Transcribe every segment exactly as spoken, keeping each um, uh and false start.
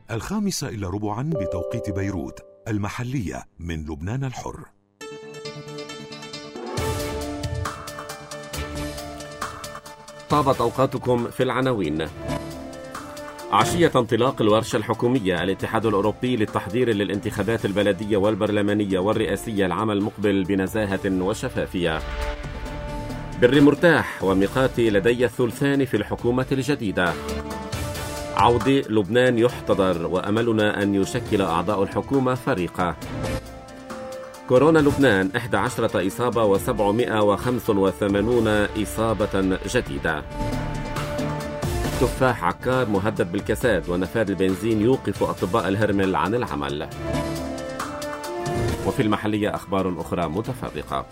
الخامسة إلى ربعا بتوقيت بيروت المحلية من لبنان الحر. طابت أوقاتكم في العناوين. عشية انطلاق الورشة الحكومية، الاتحاد الأوروبي للتحضير للانتخابات البلدية والبرلمانية والرئاسية العام المقبل بنزاهة وشفافية. بر مرتاح وميقاتي لدي الثلثان في الحكومة الجديدة. عودة لبنان يحتضر وأملنا أن يشكل أعضاء الحكومة فريقا. كورونا لبنان إحدى عشرة إصابة وسبعمائة وخمسة وثمانين إصابة جديدة. تفاح عكار مهدد بالكساد ونفاذ البنزين يوقف أطباء الهرمل عن العمل. وفي المحلية أخبار أخرى متفرقة.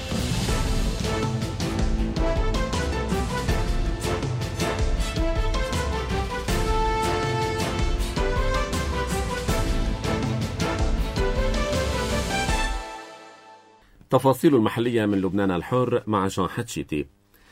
تفاصيل المحلية من لبنان الحر مع جان حتشيتي.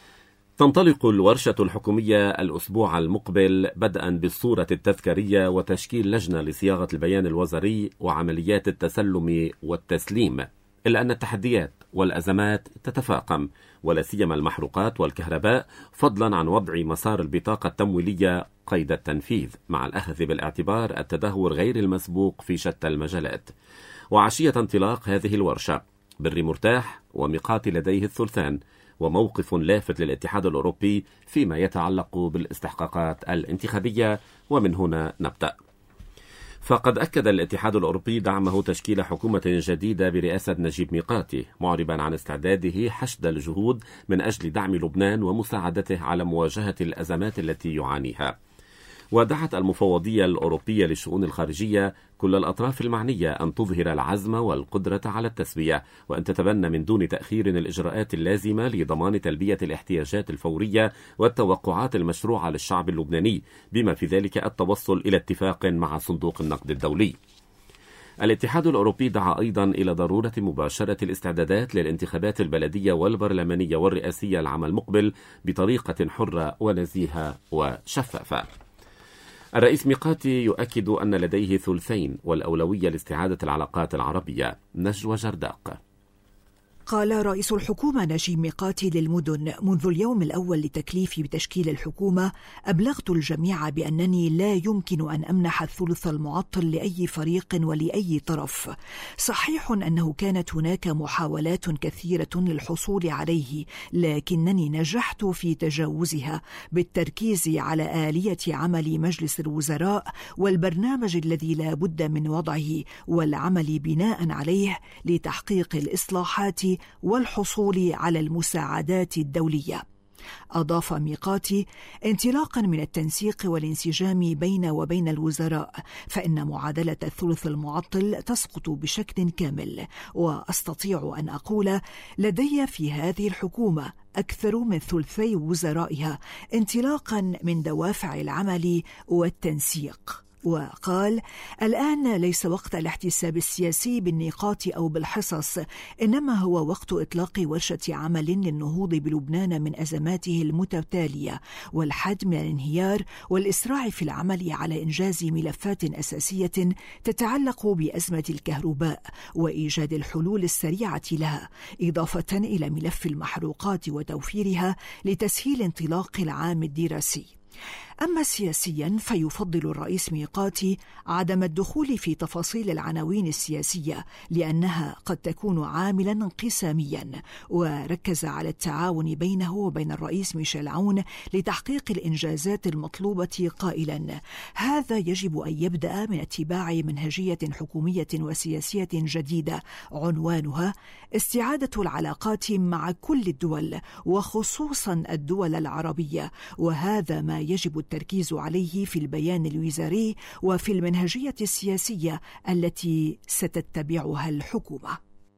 تنطلق الورشة الحكومية الأسبوع المقبل بدءا بالصورة التذكارية وتشكيل لجنة لصياغة البيان الوزاري وعمليات التسلم والتسليم، إلا أن التحديات والأزمات تتفاقم، ولا سيما المحروقات والكهرباء، فضلا عن وضع مسار البطاقة التمويلية قيد التنفيذ، مع الأخذ بالاعتبار التدهور غير المسبوق في شتى المجالات. وعشية انطلاق هذه الورشة بر مرتاح وميقات لديه الثلثان، وموقف لافت للاتحاد الأوروبي فيما يتعلق بالاستحقاقات الانتخابية. ومن هنا نبدأ. فقد أكد الاتحاد الأوروبي دعمه تشكيل حكومة جديدة برئاسة نجيب ميقاتي، معربا عن استعداده حشد الجهود من أجل دعم لبنان ومساعدته على مواجهة الأزمات التي يعانيها. ودعت المفوضية الأوروبية للشؤون الخارجية كل الأطراف المعنية أن تظهر العزم والقدرة على التسوية، وأن تتبنى من دون تأخير الإجراءات اللازمة لضمان تلبية الاحتياجات الفورية والتوقعات المشروعة للشعب اللبناني، بما في ذلك التوصل إلى اتفاق مع صندوق النقد الدولي. الاتحاد الأوروبي دعا أيضا إلى ضرورة مباشرة الاستعدادات للانتخابات البلدية والبرلمانية والرئاسية العام المقبل بطريقة حرة ونزيهة وشفافة. الرئيس ميقاتي يؤكد أن لديه ثلثين والأولوية لاستعادة العلاقات العربية. نجوى جرداق. قال رئيس الحكومة نجيب ميقاتي للمدن منذ اليوم الأول لتكليفي بتشكيل الحكومة: أبلغت الجميع بأنني لا يمكن أن أمنح الثلث المعطل لأي فريق ولأي طرف. صحيح أنه كانت هناك محاولات كثيرة للحصول عليه، لكنني نجحت في تجاوزها بالتركيز على آلية عمل مجلس الوزراء والبرنامج الذي لا بد من وضعه والعمل بناء عليه لتحقيق الإصلاحات والحصول على المساعدات الدولية. أضاف ميقاتي: انطلاقا من التنسيق والانسجام بين وبين الوزراء، فإن معادلة الثلث المعطل تسقط بشكل كامل، وأستطيع أن أقول لدي في هذه الحكومة أكثر من ثلثي وزرائها، انطلاقا من دوافع العمل والتنسيق. وقال: الآن ليس وقت الاحتساب السياسي بالنقاط أو بالحصص، إنما هو وقت إطلاق ورشة عمل للنهوض بلبنان من أزماته المتتالية والحد من الانهيار، والإسراع في العمل على إنجاز ملفات أساسية تتعلق بأزمة الكهرباء وإيجاد الحلول السريعة لها، إضافة إلى ملف المحروقات وتوفيرها لتسهيل انطلاق العام الدراسي. أما سياسيا فيفضل الرئيس ميقاتي عدم الدخول في تفاصيل العناوين السياسية، لأنها قد تكون عاملا انقساميا، وركز على التعاون بينه وبين الرئيس ميشيل عون لتحقيق الإنجازات المطلوبة، قائلا: هذا يجب أن يبدأ من اتباع منهجية حكومية وسياسية جديدة عنوانها استعادة العلاقات مع كل الدول وخصوصا الدول العربية، وهذا ما يجب التركيز عليه في البيان الوزاري وفي المنهجية السياسية التي ستتبعها الحكومة.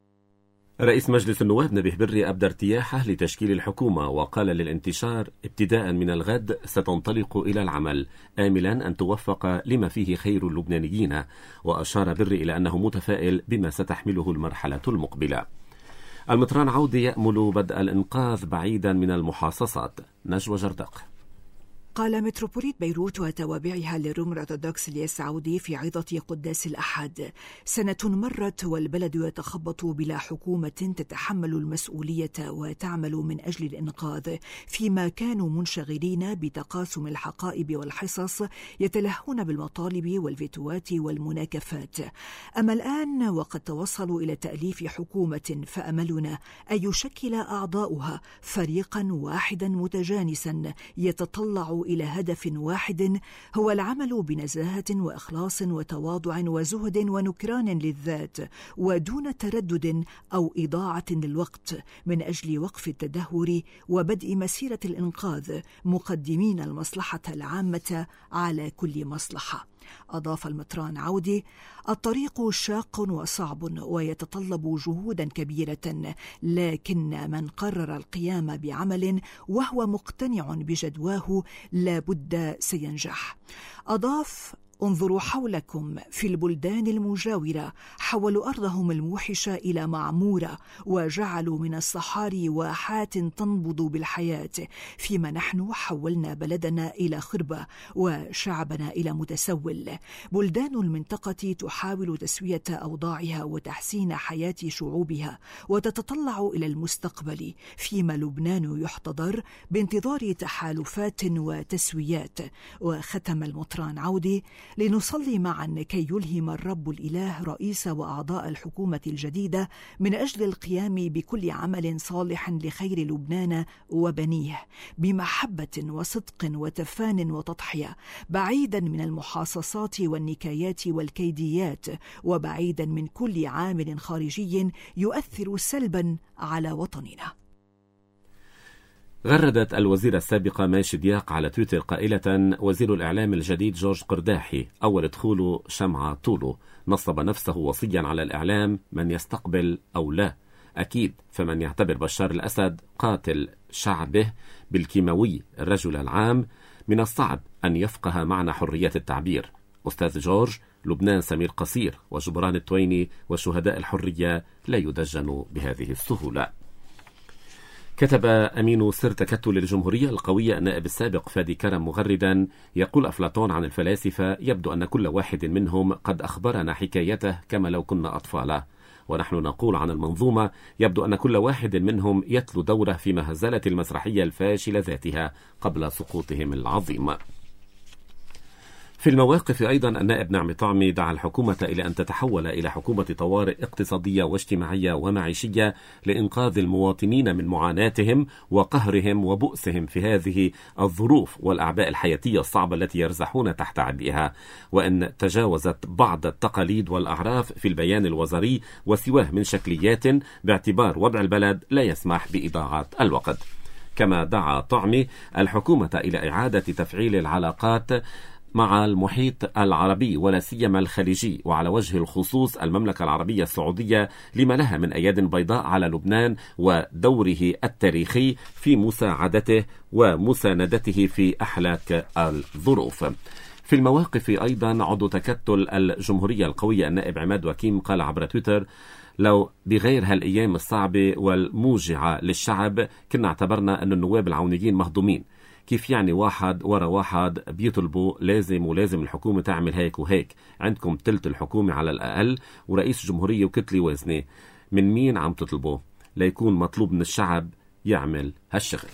رئيس مجلس النواب نبيه بري أبدى ارتياحه لتشكيل الحكومة، وقال للانتشار: ابتداء من الغد ستنطلق إلى العمل، آملا أن توفق لما فيه خير اللبنانيين. وأشار بري إلى أنه متفائل بما ستحمله المرحلة المقبلة. المطران عودة يأمل بدء الإنقاذ بعيدا من المحاصصات. نجوى جرداق. قال متروبوليت بيروت وتوابعها للروم الأرثوذكس الياس عودي في عظة قداس الأحد: سنة مرت والبلد يتخبط بلا حكومة تتحمل المسؤولية وتعمل من أجل الإنقاذ، فيما كانوا منشغلين بتقاسم الحقائب والحصص يتلهون بالمطالب والفيتوات والمناكفات. أما الآن وقد توصلوا إلى تأليف حكومة، فأملنا أن يشكل أعضاؤها فريقا واحدا متجانسا يتطلع إلى هدف واحد، هو العمل بنزاهة وإخلاص وتواضع وزهد ونكران للذات، ودون تردد أو إضاعة للوقت، من أجل وقف التدهور وبدء مسيرة الإنقاذ، مقدمين المصلحة العامة على كل مصلحة. أضاف المطران عودي: الطريق شاق وصعب ويتطلب جهودا كبيرة، لكن من قرر القيام بعمل وهو مقتنع بجدواه لابد سينجح. أضاف: انظروا حولكم في البلدان المجاورة، حولوا أرضهم الموحشة إلى معمورة، وجعلوا من الصحاري واحات تنبض بالحياة، فيما نحن حولنا بلدنا إلى خربة وشعبنا إلى متسول. بلدان المنطقة تحاول تسوية أوضاعها وتحسين حياة شعوبها وتتطلع إلى المستقبل، فيما لبنان يحتضر بانتظار تحالفات وتسويات. وختم المطران عودي: لنصلي معا كي يلهم الرب الإله رئيس وأعضاء الحكومة الجديدة من أجل القيام بكل عمل صالح لخير لبنان وبنيه، بمحبة وصدق وتفان وتضحية، بعيدا من المحاصصات والنكايات والكيديات، وبعيدا من كل عامل خارجي يؤثر سلبا على وطننا. غردت الوزيرة السابقة ماشي دياق على تويتر قائلة: وزير الإعلام الجديد جورج قرداحي أول دخوله شمعة طوله، نصب نفسه وصيا على الإعلام من يستقبل أو لا. أكيد فمن يعتبر بشار الأسد قاتل شعبه بالكيماوي الرجل العام، من الصعب أن يفقه معنى حرية التعبير. أستاذ جورج، لبنان سمير قصير، وجبران التويني وشهداء الحرية لا يدجنوا بهذه السهولة. كتب أمين سر تكتل الجمهورية القوية النائب السابق فادي كرم مغردا: يقول أفلاطون عن الفلاسفة: يبدو أن كل واحد منهم قد أخبرنا حكايته كما لو كنا أطفالا. ونحن نقول عن المنظومة: يبدو أن كل واحد منهم يتلو دوره في مهزلة المسرحية الفاشلة ذاتها قبل سقوطهم العظيم. في المواقف أيضا النائب نعمي طعمي دعا الحكومة إلى أن تتحول إلى حكومة طوارئ اقتصادية واجتماعية ومعيشية لإنقاذ المواطنين من معاناتهم وقهرهم وبؤسهم في هذه الظروف والأعباء الحياتية الصعبة التي يرزحون تحت عبئها، وأن تجاوزت بعض التقاليد والأعراف في البيان الوزاري وسواه من شكليات، باعتبار وضع البلد لا يسمح بإضاعة الوقت. كما دعا طعمي الحكومة إلى إعادة تفعيل العلاقات مع المحيط العربي ولا سيما الخليجي، وعلى وجه الخصوص المملكة العربية السعودية، لما لها من أياد بيضاء على لبنان ودوره التاريخي في مساعدته ومساندته في أحلاك الظروف. في المواقف أيضا عضو تكتل الجمهورية القوية النائب عماد وكيم قال عبر تويتر: لو بغير هالأيام الصعبة والموجعة للشعب كنا اعتبرنا أن النواب العونيين مهضومين. كيف يعني واحد ورا واحد بيطلبوا لازم ولازم الحكومة تعمل هيك وهيك؟ عندكم تلت الحكومة على الأقل ورئيس جمهورية وكتلة وزنة، من مين عم تطلبوا ليكون مطلوب من الشعب يعمل هالشغل؟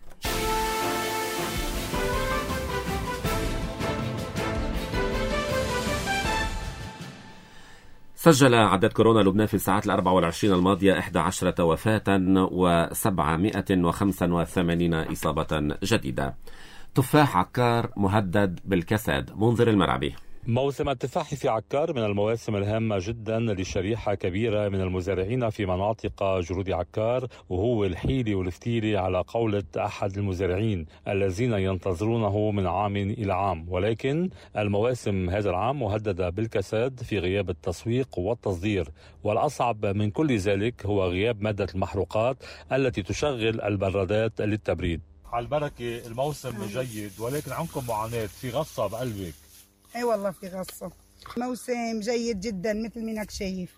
سجل عدد كورونا لبنان في الساعات الأربع والعشرين الماضية إحدى عشرة وفاة وسبعمائة وخمسة وثمانين إصابة جديدة. تفاح عكار مهدد بالكساد. منذر المرعبي. موسم التفاح في عكار من المواسم الهامة جدا لشريحة كبيرة من المزارعين في مناطق جرود عكار، وهو الحيلي والفتيلي على قولة أحد المزارعين الذين ينتظرونه من عام إلى عام. ولكن المواسم هذا العام مهددة بالكساد في غياب التسويق والتصدير، والأصعب من كل ذلك هو غياب مادة المحروقات التي تشغل البرادات للتبريد. على البركة الموسم جيد، ولكن عندكم معاناة في غصة بقلبك. اي والله في غصة. موسم جيد جدا مثل مينك شايف.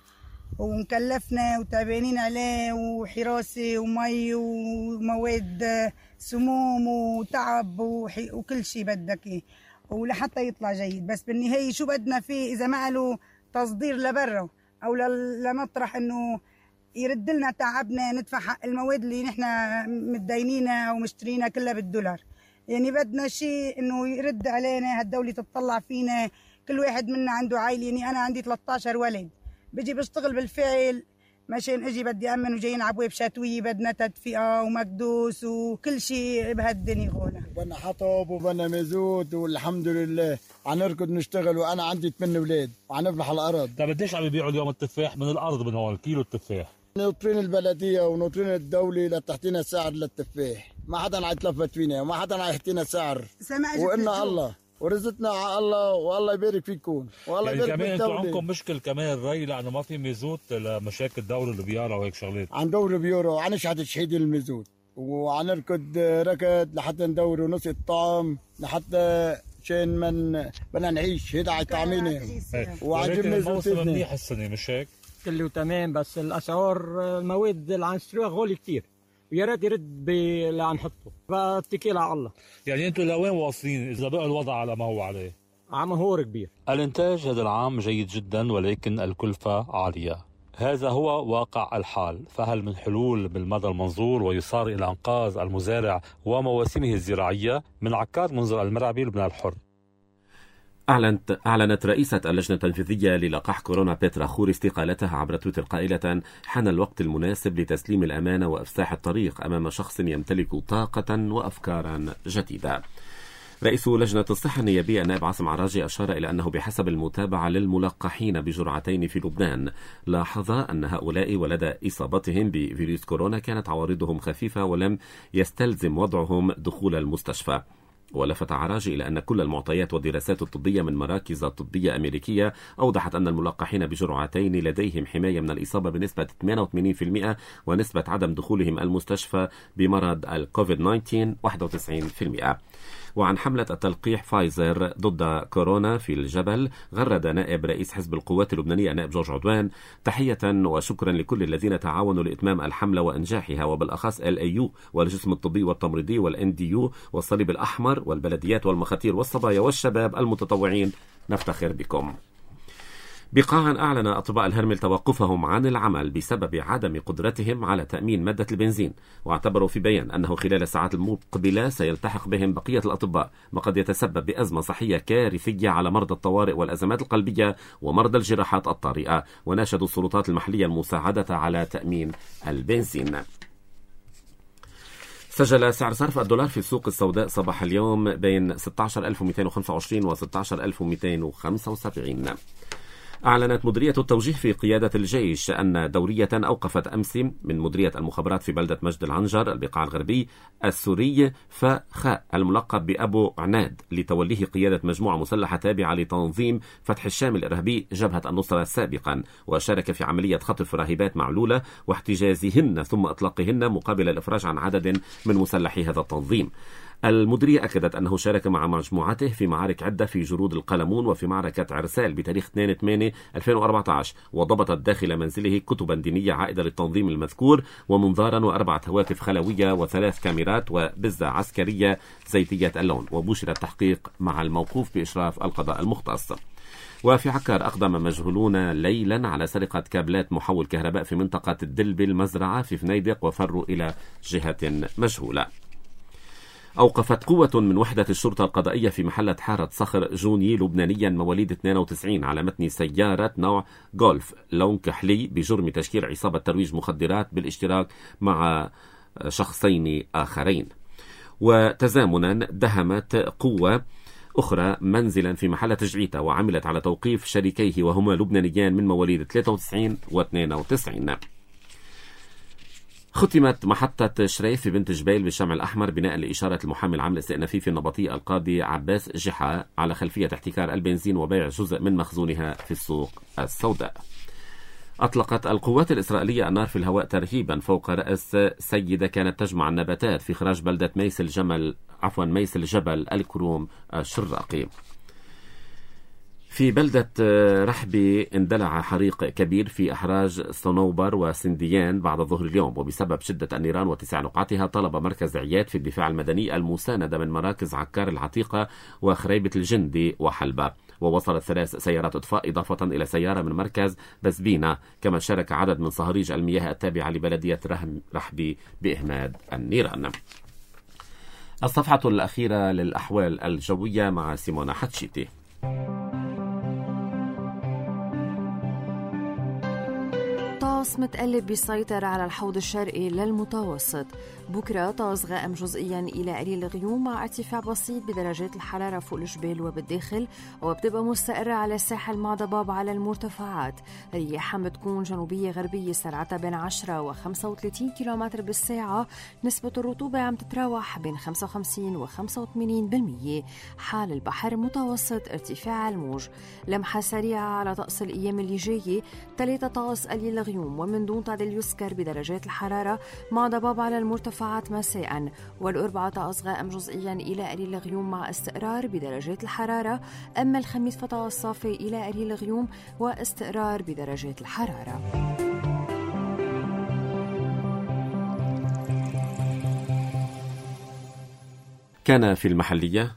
ومكلفنا وتعبانين عليه، وحراسة ومي ومواد سموم وتعب وكل شيء بدك إيه، ولحتى يطلع جيد. بس بالنهاية شو بدنا فيه إذا ما له تصدير لبرا أو لمطرح إنه يرد لنا تعبنا ندفع حق المواد اللي نحن متدينينها ومشترينها كلها بالدولار. يعني بدنا شيء إنه يرد علينا، هالدولة تطلع فينا. كل واحد منا عنده عائلة، يعني أنا عندي ثلاثة عشر ولد، بيجي بشتغل بالفعل مشان اجي بدي امن وجايين على ابواب شتويه، بدنا تدفئه ومكدوس وكل شيء بهالدنيا غوله. بدنا حطب وبدنا مازوت، والحمد لله عنركض نشتغل. وانا عندي ثمان اولاد وعنفلح على الارض. طيب قديش عم يبيعوا اليوم التفاح من الارض من هون كيلو التفاح؟ ناطرين البلديه وناطرين الدوله لتحطينا سعر للتفاح، ما حدا عيتلفت فينا وما حدا عيحطينا سعر، وإنا الله ورزقنا على الله، والله يبارك فيكم والله يعني يبارك كمان بالدولة. انتم عندكم مشكل كمان الري لانه ما في مازوت لمشاكل دورة البيارة وهيك شغلات. عن دور بيورو وعنشحت تشحيد المازوت، وعنركض ركض لحتى ندور نص الطعم لحتى شان من بدنا نعيش. هيدا على طعمينا وعجبني الموسم منيح السنة مش هيك؟ كله تمام، بس الاسعار المواد اللي عم نشتريها غالي كثير، ويا ريت يرد باللي عم نحطه. بتكل على الله. يعني انتم لوين واصلين اذا بقى الوضع على ما هو عليه؟ عم هور كبير. الانتاج هذا العام جيد جدا، ولكن الكلفة عالية. هذا هو واقع الحال. فهل من حلول بالمدى المنظور ويصار الى انقاذ المزارع ومواسمه الزراعية؟ من عكار منذر المرعبي، لبنان الحر. أعلنت أعلنت رئيسة اللجنة التنفيذية للقاح كورونا بيترا خوري استقالتها عبر تويتر قائلة: حان الوقت المناسب لتسليم الأمانة وإفساح الطريق أمام شخص يمتلك طاقة وأفكارا جديدة. رئيس لجنة الصحة النيابية النائب عاصم عراجي أشار إلى أنه بحسب المتابعة للملقحين بجرعتين في لبنان لاحظ أن هؤلاء ولدى إصابتهم بفيروس كورونا كانت عوارضهم خفيفة ولم يستلزم وضعهم دخول المستشفى. ولفت عراجي إلى أن كل المعطيات والدراسات الطبية من مراكز طبية أمريكية أوضحت أن الملقحين بجرعتين لديهم حماية من الإصابة بنسبة ثمانية وثمانين بالمئة، ونسبة عدم دخولهم المستشفى بمرض الكوفيد تسعة عشر واحد وتسعين بالمئة. وعن حملة التلقيح فايزر ضد كورونا في الجبل، غرد نائب رئيس حزب القوات اللبنانية نائب جورج عدوان: تحية وشكرا لكل الذين تعاونوا لإتمام الحملة وإنجاحها، وبالأخص ال إيه يو والجسم الطبي والتمريضي والإن دي يو والصليب الأحمر والبلديات والمخاتير والصبايا والشباب المتطوعين، نفتخر بكم. بقاعا أعلن أطباء الهرمل توقفهم عن العمل بسبب عدم قدرتهم على تأمين مادة البنزين، واعتبروا في بيان أنه خلال الساعات المقبلة سيلتحق بهم بقية الأطباء، ما قد يتسبب بأزمة صحية كارثية على مرضى الطوارئ والأزمات القلبية ومرضى الجراحات الطارئة، وناشدوا السلطات المحلية المساعدة على تأمين البنزين. سجل سعر صرف الدولار في السوق السوداء صباح اليوم بين ستة عشر ألف ومئتين وخمسة وعشرين و ستة عشر ألف ومئتين وخمسة وسبعين. أعلنت مديرية التوجيه في قيادة الجيش أن دورية أوقفت أمس من مديرية المخابرات في بلدة مجد العنجر البقاع الغربي السوري فخاء الملقب بأبو عناد لتوليه قيادة مجموعة مسلحة تابعة لتنظيم فتح الشام الإرهابي جبهة النصرة سابقا، وشارك في عملية خطف راهبات معلولة واحتجازهن ثم إطلاقهن مقابل الإفراج عن عدد من مسلحي هذا التنظيم. المديرية أكدت أنه شارك مع مجموعته في معارك عدة في جرود القلمون وفي معركة عرسال بتاريخ اثنين ثمانية ألفين وأربعة عشر، وضبطت داخل منزله كتبا دينية عائدة للتنظيم المذكور ومنظارا وأربعة هواتف خلوية وثلاث كاميرات وبزة عسكرية زيتية اللون، وبشر التحقيق مع الموقوف بإشراف القضاء المختص. وفي عكار أقدم مجهولون ليلا على سرقة كابلات محول كهرباء في منطقة الدلبي المزرعة في فنيدق وفروا إلى جهة مجهولة. أوقفت قوة من وحدة الشرطة القضائية في محلة حارة صخر جوني لبنانيا مواليد اثنين وتسعين على متن سيارة نوع غولف لون كحلي بجرم تشكيل عصابة ترويج مخدرات بالاشتراك مع شخصين آخرين. وتزامنا دهمت قوة أخرى منزلا في محلة جعيتا وعملت على توقيف شريكيه وهما لبنانيان من مواليد ثلاثة وتسعين و اثنين وتسعين. ختمت محطة شريف في بنت جبيل بالشمع الأحمر بناء لإشارة المحامي العام الاستئنافي في النبطي القاضي عباس جحا على خلفية احتكار البنزين وبيع جزء من مخزونها في السوق السوداء. أطلقت القوات الإسرائيلية النار في الهواء ترهيبا فوق رأس سيدة كانت تجمع النباتات في خراج بلدة ميس الجمل عفوا ميس الجبل الكروم الشراقي. في بلدة رحبي اندلع حريق كبير في أحراج صنوبر وسنديان بعد ظهر اليوم، وبسبب شدة النيران واتساع نقعتها طلب مركز عياد في الدفاع المدني المساندة من مراكز عكار العتيقة وخريبة الجندي وحلبة. ووصلت ثلاث سيارات إطفاء إضافة إلى سيارة من مركز بسبينة، كما شارك عدد من صهاريج المياه التابعة لبلدية رحبي بإهماد النيران. الصفحة الأخيرة للأحوال الجوية مع سيمونا حتشيتي. طقس متقلب بيسيطر على الحوض الشرقي للمتوسط. بكرة طقس غائم جزئيا إلى قليل الغيوم مع ارتفاع بسيط بدرجات الحرارة فوق الجبال وبالداخل، وبتبقى مستقرة على الساحل مع ضباب على المرتفعات. رياحها بتكون جنوبية غربية سرعتها بين عشرة وخمسة وثلاثين كيلومتر بالساعة. نسبة الرطوبة عم تتراوح بين خمسة وخمسين وخمسة وثمانين بالمية. حال البحر متوسط ارتفاع الموج. لمحة سريعة على طقس الأيام اللي جاية. ثلاثة طقس قليل الغيوم ومن دون تعديل يسكر بدرجات الحرارة مع ضباب على المرتفعات مساء. والأربعة طقس غائم جزئيا إلى قليل الغيوم مع استقرار بدرجات الحرارة. أما الخميس فطقس صافي إلى قليل الغيوم واستقرار بدرجات الحرارة. كان في المحلية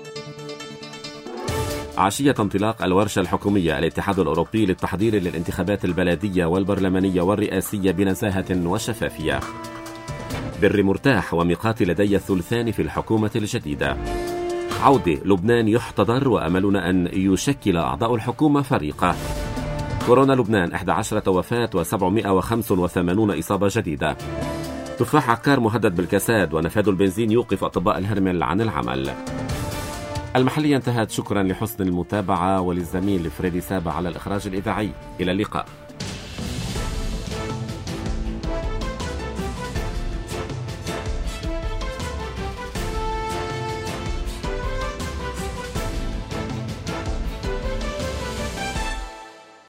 عشية انطلاق الورشة الحكومية الاتحاد الأوروبي للتحضير للانتخابات البلدية والبرلمانية والرئاسية بنزاهة وشفافية. بر مرتاح وميقات لدي الثلثان في الحكومة الجديدة. عودة لبنان يحتضر وأملنا أن يشكل أعضاء الحكومة فريقة. كورونا لبنان إحدى عشرة وفاة وسبعمائة وخمسة وثمانين إصابة جديدة. تفاح عكار مهدد بالكساد ونفاذ البنزين يوقف أطباء الهرمل عن العمل. المحلية انتهت. شكرا لحسن المتابعة وللزميل فريدي سابع على الإخراج الإذاعي. إلى اللقاء.